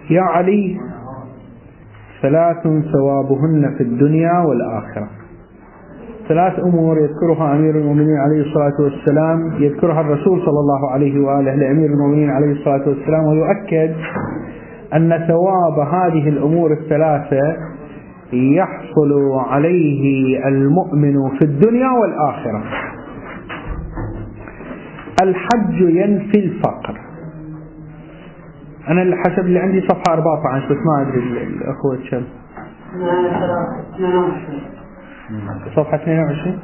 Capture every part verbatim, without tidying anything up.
يا علي ثلاث ثوابهن في الدنيا والآخرة. ثلاث أمور يذكرها أمير المؤمنين عليه الصلاة والسلام، يذكرها الرسول صلى الله عليه وآله لأمير المؤمنين عليه الصلاة والسلام، ويؤكد أن ثواب هذه الأمور الثلاثة يحصل عليه المؤمن في الدنيا والآخرة. الحج ينفي الفقر. أنا حسب اللي عندي صفحة أربعة عشر، بس ما أدري الأخوة كم. صفحة اثنين وعشرين.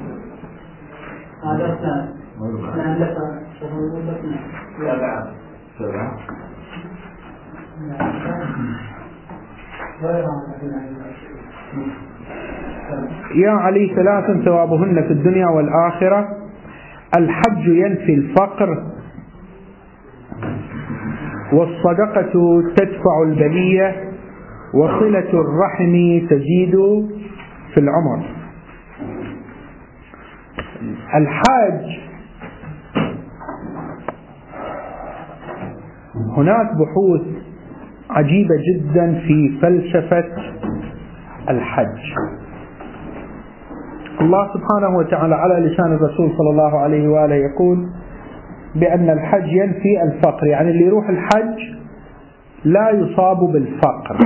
يا علي ثلاث ثوابهن في الدنيا والآخرة: الحج ينفي الفقر، والصدقة تدفع البلية، وصلة الرحم تزيد في العمر. الحاج هناك بحوث عجيبة جدا في فلسفة الحج. الله سبحانه وتعالى على لسان الرسول صلى الله عليه وآله يقول بأن الحج ينفي الفقر، يعني اللي يروح الحج لا يصاب بالفقر.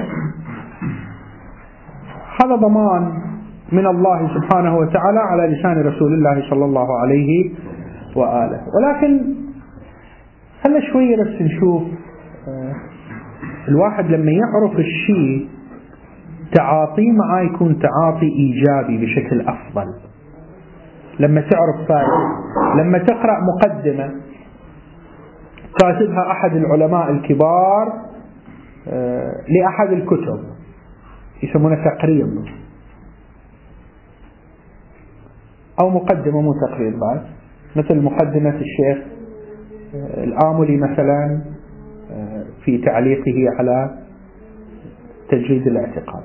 هذا ضمان من الله سبحانه وتعالى على لسان رسول الله صلى الله عليه وآله. ولكن هلا شوية بس نشوف الواحد لما يعرف الشيء تعاطيه معاه يكون تعاطي إيجابي بشكل أفضل. لما تعرف فائدة، لما تقرأ مقدمة كاتبها أحد العلماء الكبار لأحد الكتب يسمونه تقرير، أو مقدمة مو تقرير بعد، مثل مقدمة الشيخ الآملي مثلا في تعليقه على تجريد الاعتقاد،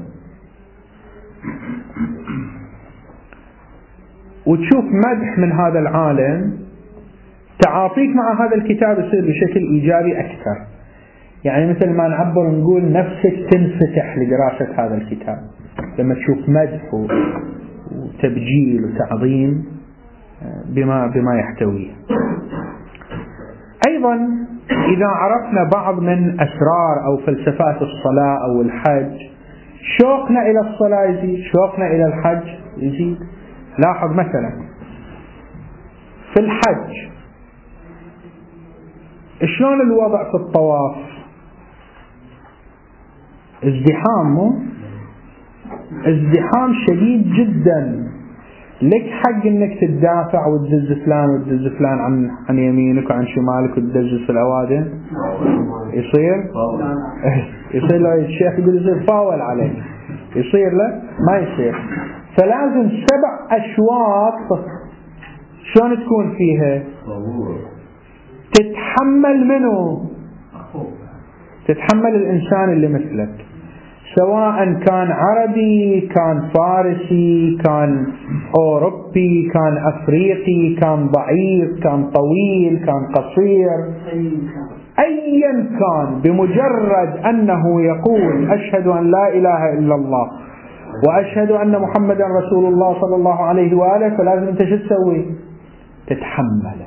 وتشوف مدح من هذا العالم، تعاطيك مع هذا الكتاب يصير بشكل إيجابي أكثر. يعني مثل ما نعبر نقول نفسك تنفتح لدراسة هذا الكتاب لما تشوف مدح وتبجيل وتعظيم بما بما يحتويه. أيضا إذا عرفنا بعض من أسرار أو فلسفات الصلاة أو الحج، شوقنا إلى الصلاة يزيد، شوقنا إلى الحج يزيد. لاحظ مثلا في الحج شلون الوضع في الطواف؟ ازدحام، ازدحام شديد جدا. لك حق انك تدافع وتدز فلان وتدز فلان عن عن يمينك وعن شمالك وتدز في الاوادم. يصير يصير له الشيخ يقول يصير فاول عليك، يصير له ما يصير. فلازم سبع اشواط شلون تكون فيها؟ تتحمل منه، تتحمل الانسان اللي مثلك، سواء كان عربي، كان فارسي، كان أوروبي، كان أفريقي، كان ضعيف، كان طويل، كان قصير، أيا كان، بمجرد أنه يقول أشهد أن لا إله إلا الله وأشهد أن محمدا رسول الله صلى الله عليه وآله، فلازم أنت شو تسوي؟ تتحمله.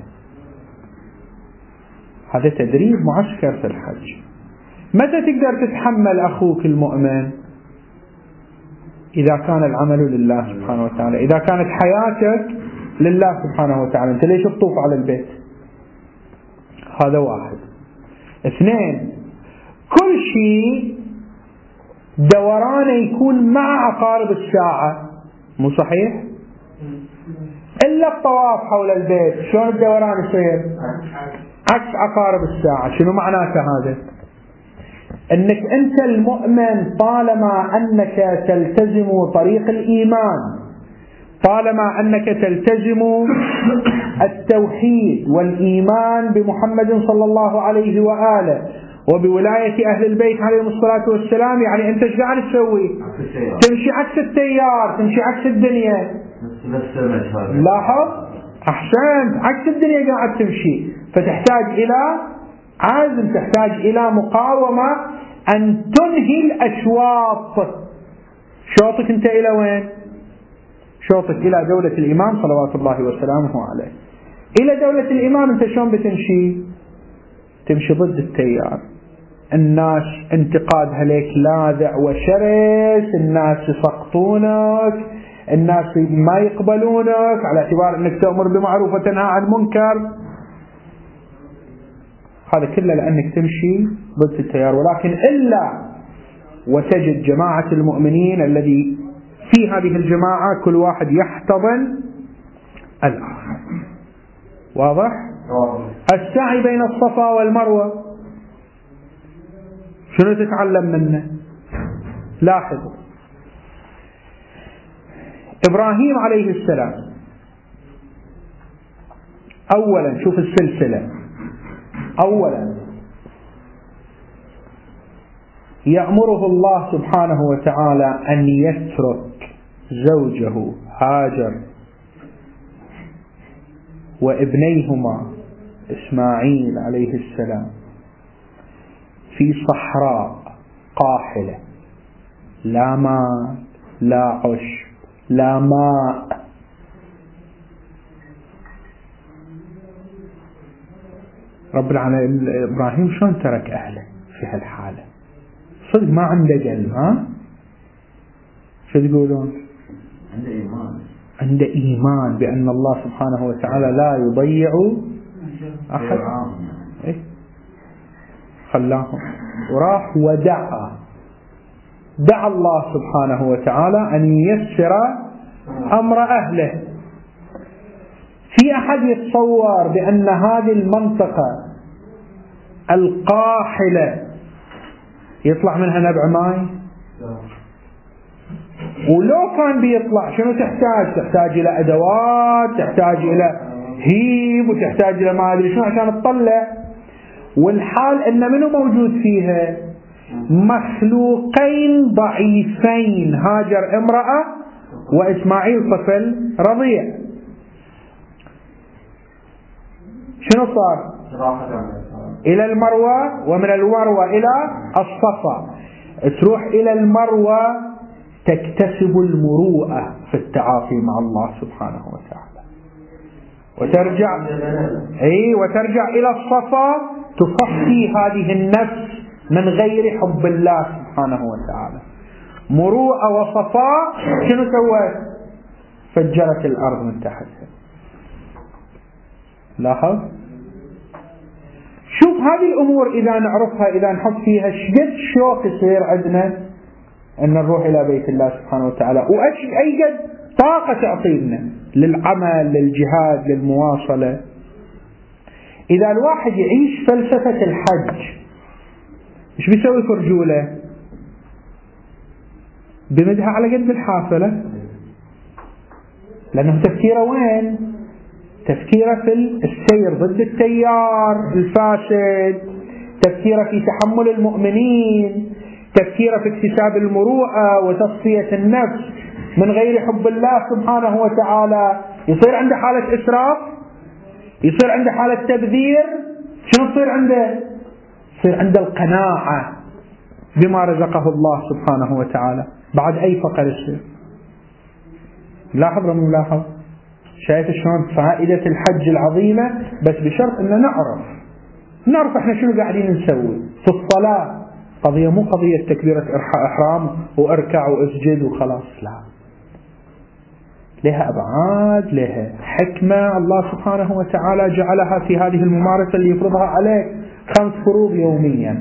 هذا تدريب معسكر في الحج. متى تقدر تتحمل أخوك المؤمن؟ إذا كان العمل لله سبحانه وتعالى، إذا كانت حياتك لله سبحانه وتعالى. أنت ليش تطوف على البيت؟ هذا واحد. اثنين، كل شيء دورانه يكون مع عقارب الساعة، مو صحيح؟ إلا الطواف حول البيت شلون الدوران يصير؟ عكس عقارب الساعة. شنو معناته هذا؟ انك انت المؤمن طالما انك تلتزم طريق الايمان، طالما انك تلتزم التوحيد والايمان بمحمد صلى الله عليه واله وبولاية اهل البيت عليهم الصلاة والسلام، يعني انت ايش قاعد تسوي؟ تمشي عكس التيار، تمشي عكس الدنيا. لاحظ احسنت، عكس الدنيا قاعد تمشي، فتحتاج الى عازم تحتاج إلى مقاومة أن تنهي الأشواط. شوطك أنت إلى وين؟ شوطك إلى دولة الإمام صلوات الله وسلامه عليه. إلى دولة الإمام أنت شلون بتمشي؟ تمشي ضد التيار. الناس انتقادها لك لاذع وشرس، الناس يسقطونك، الناس ما يقبلونك على اعتبار أنك تأمر بمعروف وتنهى عن منكر. هذا كله لأنك تمشي ضد التيار. ولكن إلا وتجد جماعة المؤمنين الذي في هذه الجماعة كل واحد يحتضن الآخر. واضح؟ السعي بين الصفا والمروة شنو تتعلم منه؟ لاحظوا إبراهيم عليه السلام أولا، شوف السلسلة، أولا يأمره الله سبحانه وتعالى أن يترك زوجه هاجر وابنيهما إسماعيل عليه السلام في صحراء قاحلة، لا ماء لا عشب لا ماء. رب العالمين إبراهيم شلون ترك أهله في هالحالة؟ صدق ما عنده قلب. ها شو تقولون؟ عنده إيمان، عنده إيمان بأن الله سبحانه وتعالى لا يضيع أحد. إيه؟ خلاهم وراح ودعا دعا الله سبحانه وتعالى أن ييسر أمر أهله. في أحد يتصور بأن هذه المنطقة القاحلة يطلع منها نبع ماء؟ ولو كان بيطلع شنو تحتاج؟ تحتاج إلى أدوات، تحتاج إلى هيب، وتحتاج إلى ما أدري شنو عشان تطلع. والحال أن منه موجود فيها مخلوقين ضعيفين، هاجر امرأة وإسماعيل طفل رضيع. شنو صار؟ إلى المروة، ومن المروة إلى الصفا. تروح إلى المروة تكتسب المروءة في التعاطي مع الله سبحانه وتعالى، وترجع أي وترجع إلى الصفا تصفي هذه النفس من غير حب الله سبحانه وتعالى. مروءة وصفاء. شنو سوت؟ فجرت الأرض من تحتها. لاحظ؟ شوف هذه الأمور إذا نعرفها، إذا نحط فيها شقد شوق يصير عندنا أن نروح إلى بيت الله سبحانه وتعالى، وأي أي قد طاقة تعطينا للعمل، للجهاد، للمواصلة. إذا الواحد يعيش فلسفة الحج إيش بيسوي في رجوله؟ بمدها على قد الحافلة، لأنه تفكيره وين؟ تفكيره في السير ضد التيار الفاسد، تفكيره في تحمل المؤمنين، تفكيره في اكتساب المروءة وتصفية النفس من غير حب الله سبحانه وتعالى. يصير عنده حالة إسراف، يصير عنده حالة تبذير. شنو تصير عنده؟ يصير عنده القناعة بما رزقه الله سبحانه وتعالى. بعد أي فقر يصير. لاحظ رمي لاحظ شايف شلون فائدة الحج العظيمة، بس بشرط أن نعرف نعرف احنا شنو قاعدين نسوي في الصلاة. قضية مو قضية تكبيرة إحرام واركع واسجد وخلاص، لا، لها أبعاد، لها حكمة. الله سبحانه وتعالى جعلها في هذه الممارسة اللي يفرضها عليك خمس فروض يوميا.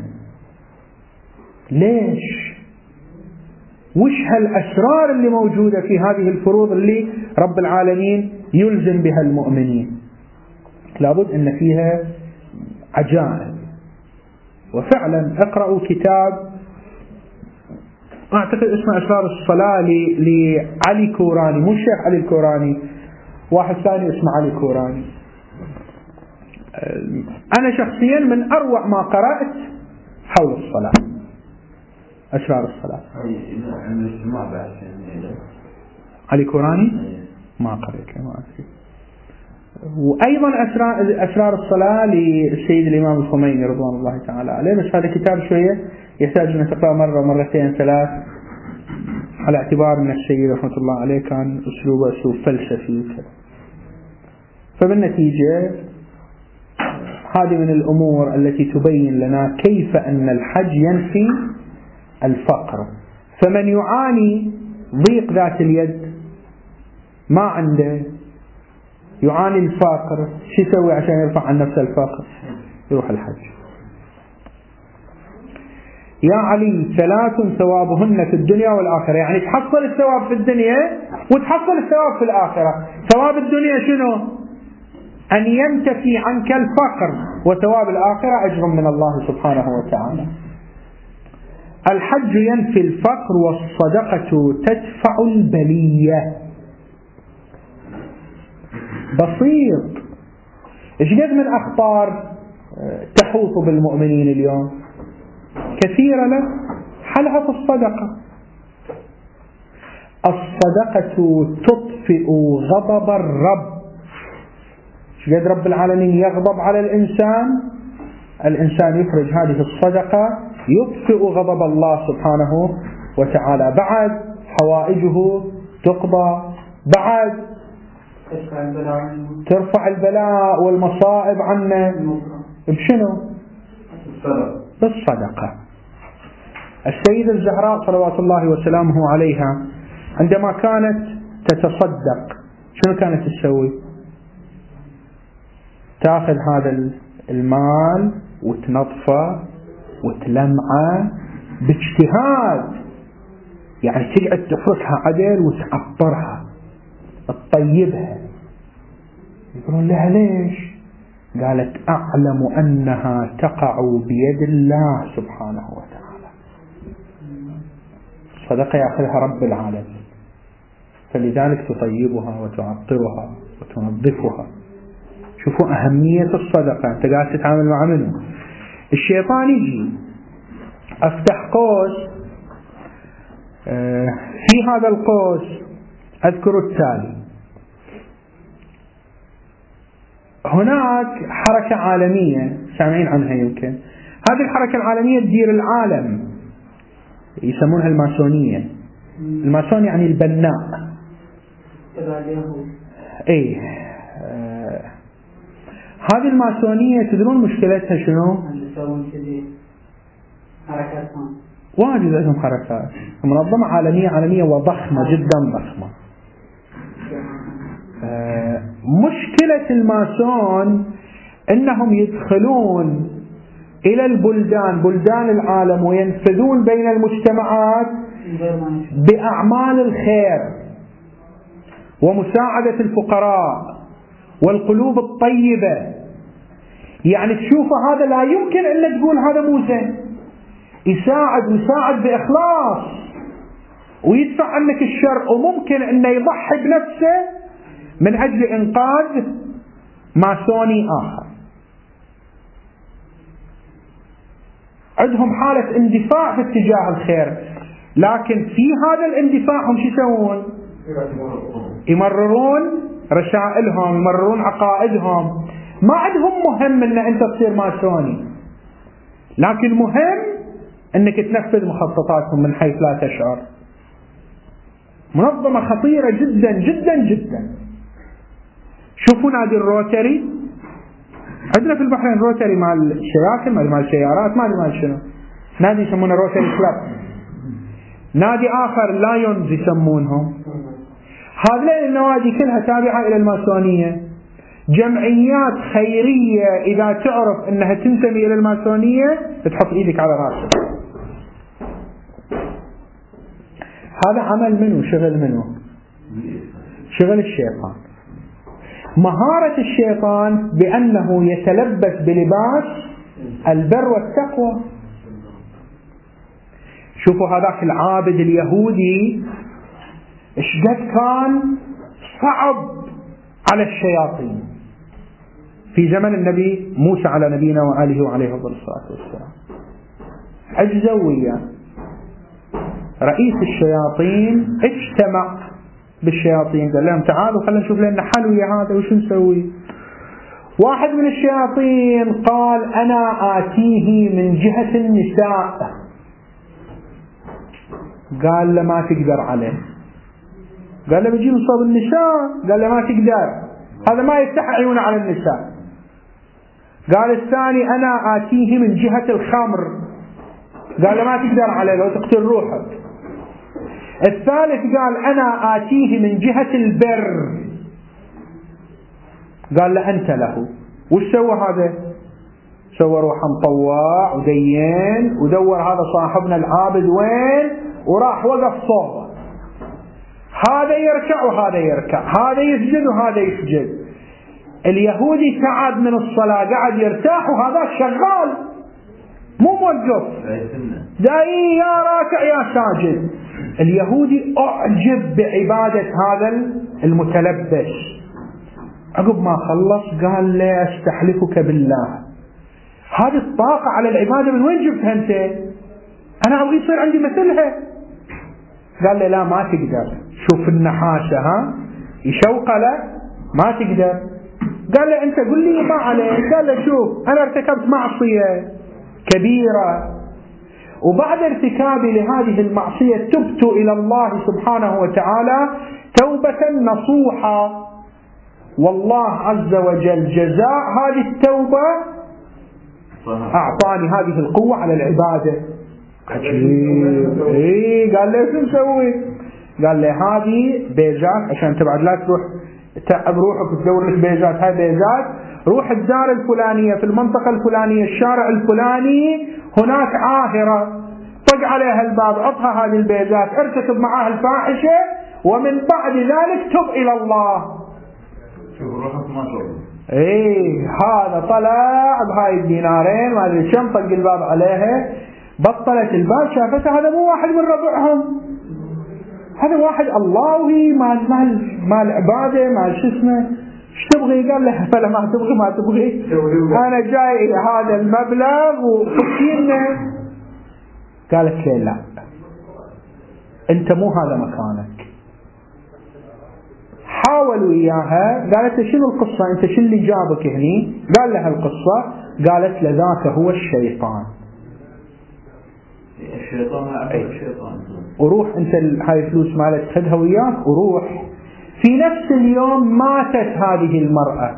ليش؟ وش هالأسرار اللي موجودة في هذه الفروض اللي رب العالمين يلزم بها المؤمنين؟ لابد أن فيها عجائب. وفعلا اقرأوا كتاب أعتقد اسمه أسرار الصلاة لعلي كوراني، مو الشيخ علي الكوراني، واحد ثاني اسمه علي كوراني. أنا شخصيا من أروع ما قرأت حول الصلاة، أسرار الصلاة. علي كوراني ما قرأت له، ما أدري. وأيضا أسرار, أسرار الصلاة للسيد الإمام الخميني رضوان الله تعالى عليه، بس هذا كتاب شوية يحتاج أن تقرأ مرة مرتين ثلاث، على اعتبار أن السيد رحمة الله عليه كان أسلوبه أسلوب فلسفي. فبالنتيجة هذه من الأمور التي تبين لنا كيف أن الحج ينفي الفقر. فمن يعاني ضيق ذات اليد ما عنده، يعاني الفقر، شو يسوي عشان يرفع عن نفسه الفقر؟ يروح الحج. يا علي ثلاث ثوابهن في الدنيا والآخرة، يعني تحصل الثواب في الدنيا وتحصل الثواب في الآخرة. ثواب الدنيا شنو؟ أن ينتفي عنك الفقر، وثواب الآخرة أجر من الله سبحانه وتعالى. الحج ينفي الفقر والصدقة تدفع البلية. بسيط. إيش قد من أخبار تحوط بالمؤمنين اليوم كثيرة له، حلها في الصدقة. الصدقة تطفئ غضب الرب. إيش قد رب العالمين يغضب على الإنسان، الإنسان يخرج هذه الصدقة يطفئ غضب الله سبحانه وتعالى. بعد حوائجه تقضى، بعد ترفع البلاء والمصائب عنه. بشنو؟ بالصدقة. السيدة الزهراء صلوات الله وسلامه عليها عندما كانت تتصدق شنو كانت تسوي؟ تأخذ هذا المال وتنظفه وتلمعه باجتهاد، يعني تقعد تفركها عدل وتعطرها تطيبها. يقولون لها ليش؟ قالت أعلم أنها تقع بيد الله سبحانه وتعالى. الصدقة يأخذها رب العالمين، فلذلك تطيبها وتعطرها وتنظفها. شوفوا أهمية الصدقة. أنت قاعد تتعامل مع منه. الشيطان يجي أفتح قوس، في هذا القوس أذكر التالي: هناك حركة عالمية سامعين عنها يمكن، هذه الحركة العالمية تدير العالم، يسمونها الماسونية. الماسون يعني البناء. ايه آه. هذه الماسونية تدرون مشكلتها شنو؟ حركاتهم واجد لهم حركات، منظمة عالمية عالمية وضخمة جدا ضخمة. آه مشكلة الماسون انهم يدخلون الى البلدان، بلدان العالم، وينفذون بين المجتمعات باعمال الخير ومساعدة الفقراء والقلوب الطيبة. يعني تشوف هذا لا يمكن ان تقول هذا مو زين، يساعد ويساعد بإخلاص ويدفع عنك الشر، وممكن انه يضحي بنفسه من اجل انقاذ ماسوني اخر. عندهم حالة اندفاع في اتجاه الخير، لكن في هذا الاندفاع هم شو يسوون؟ يمررون رسائلهم، يمررون عقائدهم. ما عندهم مهم ان انت تصير ماسوني، لكن مهم انك تنفذ مخططاتهم من حيث لا تشعر. منظمة خطيرة جدا جدا جدا. شوفوا نادي الروتري عندنا في البحرين، روتري مع الشياكل، مع السيارات، ما ادري مال شنو، نادي يسمونه روتري كلاب. نادي اخر لايونز يسمونهم. هذه النوادي كلها تابعة الى الماسونية، جمعيات خيرية. اذا تعرف انها تنتمي الى الماسونية تحط ايدك على راسك. هذا عمل منه، شغل منه، شغل الشيطان. مهارة الشيطان بأنه يتلبس بلباس البر والتقوى. شوفوا هذاك العابد اليهودي ايش قد كان صعب على الشياطين في زمن النبي موسى على نبينا وآله وعليه الصلاة والسلام. عجزوا وياه. رئيس الشياطين اجتمع بالشياطين، قال لهم تعالوا خلينا نشوف لنا حل ويا هذا وش نسوي. واحد من الشياطين قال أنا آتيه من جهة النساء، قال له ما تقدر عليه، قال له بيجي نصاب النساء، قال له ما تقدر، هذا ما يفتح عيونه على النساء. قال الثاني أنا آتيه من جهة الخمر، قال له ما تقدر عليه لو تقتل روحك. الثالث قال أنا آتيه من جهة البر، قال له أنت له. وش سوى هذا؟ سوى روحه مطوع ودين ودور هذا صاحبنا العابد وين، وراح وقف صوبه، هذا يركع وهذا يركع، هذا يسجد وهذا يسجد. اليهودي تعب من الصلاة قاعد يرتاح، وهذا شغال مو موقف داعي يا راكع يا ساجد. اليهودي أعجب بعبادة هذا المتلبس. عقب ما خلص قال له استحلفك بالله، هذه الطاقة على العبادة من وين جبتها أنت؟ أنا أبغى يصير عندي مثلها. قال له لا ما تقدر، شوف النحاسة ها يشوق له ما تقدر. قال له أنت قل لي ما عليك. قال له شوف أنا ارتكبت معصية كبيرة، وبعد ارتكابي لهذه المعصية تبت إلى الله سبحانه وتعالى توبة نصوحة، والله عز وجل جزاء هذه التوبة أعطاني هذه القوة على العبادة. عجيب. إيه قال له شو نسوي؟ قال له هذه بيزات عشان تبعد لا تروح تعب روحك وتدور لك بيزات، هاي بيزات، روح الدار الفلانية في المنطقة الفلانية الشارع الفلاني هناك عاهرة، طق عليها الباب، عطها هذه البيزات، ارتكب معها الفاحشة، ومن بعد ذلك تب إلى الله. شوف روحك ما تروح. ايه هذا طلع بهاي الدينارين ما ادري كم، طق الباب عليها، بطلت الباب، شافتها هذا مو واحد من ربعهم، هذا واحد اللهوي مال مال مال عباده مال شو اسمه، ايش تبغي؟ قال له فلا ما تبغي ما تبغي، انا جاي هذا المبلغ وفكينا. قالت له لا انت مو هذا مكانك. حاولوا اياها، قالت له شنو القصه انت شو اللي جابك هني؟ قال لها القصه، قالت له ذاك هو الشيطان. الشيطان أي الشيطان. وروح انت هاي الفلوس مالك خذها وياك وروح. في نفس اليوم ماتت هذه المرأة،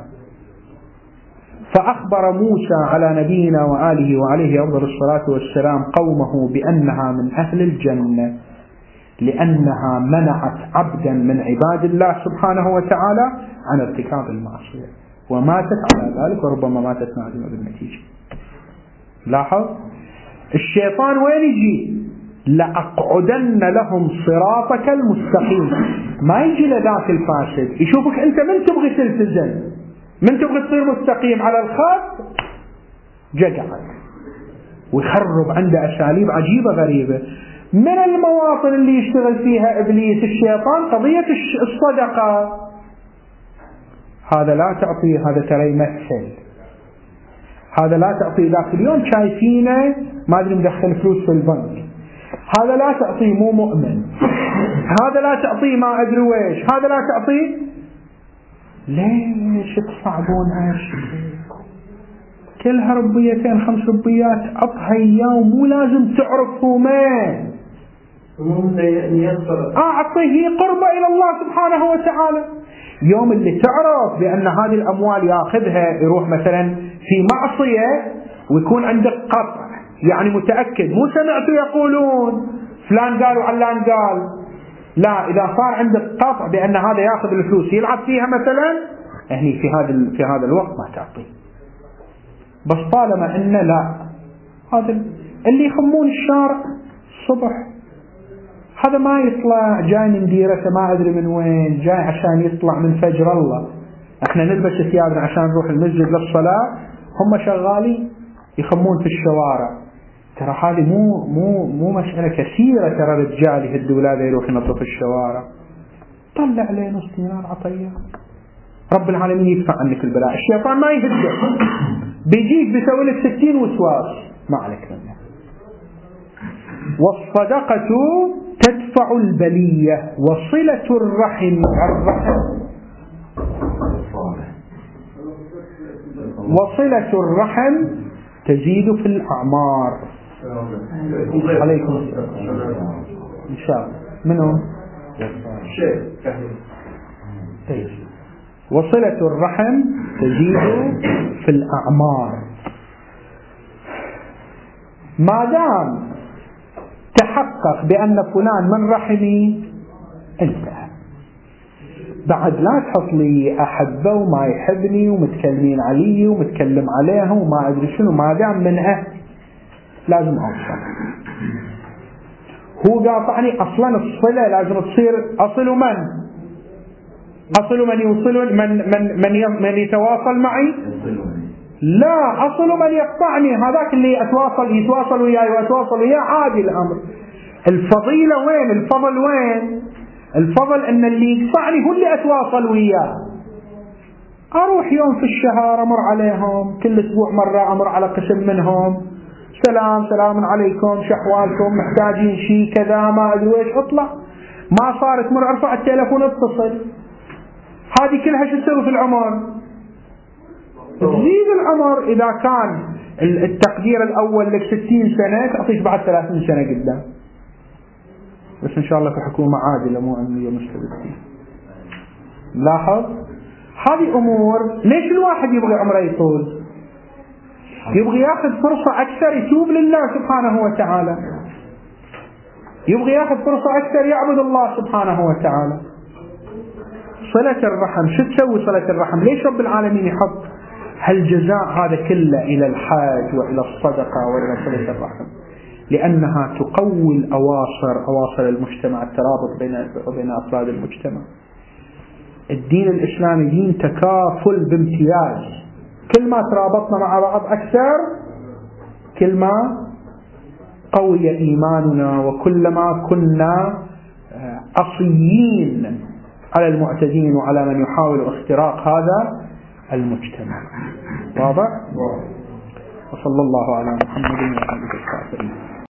فأخبر موسى على نبينا وآله وعليه أفضل الصلاة والسلام قومه بأنها من أهل الجنة، لأنها منعت عبدا من عباد الله سبحانه وتعالى عن ارتكاب المعصية، وماتت على ذلك، وربما ماتت نادمة بالنتيجة. لاحظ الشيطان وين يجي؟ لأقعدن لهم صراطك المستقيم. ما يجي لذاك الفاسد، يشوفك أنت من تبغي تلتزم، من تبغي تصير مستقيم على الخط، جقعك ويخرب عنده أساليب عجيبة غريبة. من المواطن اللي يشتغل فيها إبليس الشيطان قضية الصدقة. هذا لا تعطيه، هذا ترى يمثل، هذا لا تعطيه ذاك اليوم شايفينه ما ادري مدخل فلوس في البنك، هذا لا تعطيه مو مؤمن، هذا لا تعطيه ما ادري ويش، هذا لا تعطيه. ليش تصعبون هالشيء؟ كلها ربيتين خمس ربيات عطها اياه، ومو لازم تعرف هو مين، اعطيه قربة الى الله سبحانه وتعالى. يوم اللي تعرف بان هذه الاموال ياخذها يروح مثلا في معصية ويكون عندك قطع، يعني متأكد، مو سمعتوا يقولون فلان قال وعلان قال، لا، إذا صار عندك قطع بأن هذا يأخذ الفلوس يلعب فيها مثلا، يعني في هذا في هذا الوقت ما تعطيه. بس طالما إن لا، هذا اللي يخمون الشارع الصبح، هذا ما يطلع جاي من ديرته ما أدري من وين، جاي عشان يطلع من فجر الله. احنا نلبس ثيابنا عشان نروح المسجد للصلاة، هم شغالين يخمون في الشوارع. ترى هذه مو مو مو مسألة كثيرة، ترى رجال يهدوا ولاده يروح ينظف الشوارع، طلع عليه نص دينار عطيه، رب العالمين يدفع عنك البلاء. الشيطان ما يهدك، بيجيك بيسوي لك ستين وسواس ما عليك منه. والصدقة تدفع البلية، وصلة الرحم الرحم وصلة الرحم تزيد في الأعمار. عليكم السلام إن شاء الله. منهم وصلة الرحم تزيد في الأعمار. ما دام تحقق بأن فلان من رحمي انتهى. بعد لا تحط لي أحبه وما يحبني ومتكلمين علي ومتكلم عليها وما أدري شنو. ما دام من أهل لازم أوصل. هو قاطعني أصلا الصلة لازم تصير أصل من أصل من يوصل من من من, من يتواصل معي. لا، أصل من يقطعني هذاك اللي أتواصل يتواصل وياي وأتواصل وياه عادي الأمر. الفضيلة وين؟ الفضل وين؟ الفضل أن اللي يقطعني هو اللي أتواصل وياه. أروح يوم في الشهر أمر عليهم، كل أسبوع مرة أمر على قسم منهم، سلام سلام عليكم، شحوالكم، محتاجين شيء كذا ما أدري ويش، أطلع. ما صارت مر أرفع التلفون اتصل. هذه كلها شو تسوي في العمر؟ تزيد العمر. إذا كان التقدير الأول لك ستين سنة تعطيش بعد ثلاثين سنة قدام. بس إن شاء الله في حكومة عادلة مو أمنية مستبدة. لاحظ هذه أمور. ليش الواحد يبغي عمره يطول؟ يبغي ياخذ فرصة أكثر يتوب لله سبحانه وتعالى، يبغي ياخذ فرصة أكثر يعبد الله سبحانه وتعالى. صلة الرحم شو تسوي صلة الرحم؟ ليش رب العالمين يحط هالجزاء هذا كله إلى الحاج وإلى الصدقة وإلى صلة الرحم؟ لأنها تقوي الأواصر، أواصر المجتمع، الترابط بين بين أفراد المجتمع. الدين الإسلامي دين تكافل بامتياز. كل ما ترابطنا مع بعض أكثر كل ما قوي إيماننا، وكلما كنا أصيين على المعتدين وعلى من يحاول اختراق هذا المجتمع. واضح؟ وصلى الله على محمد وعلى آله وصحبه.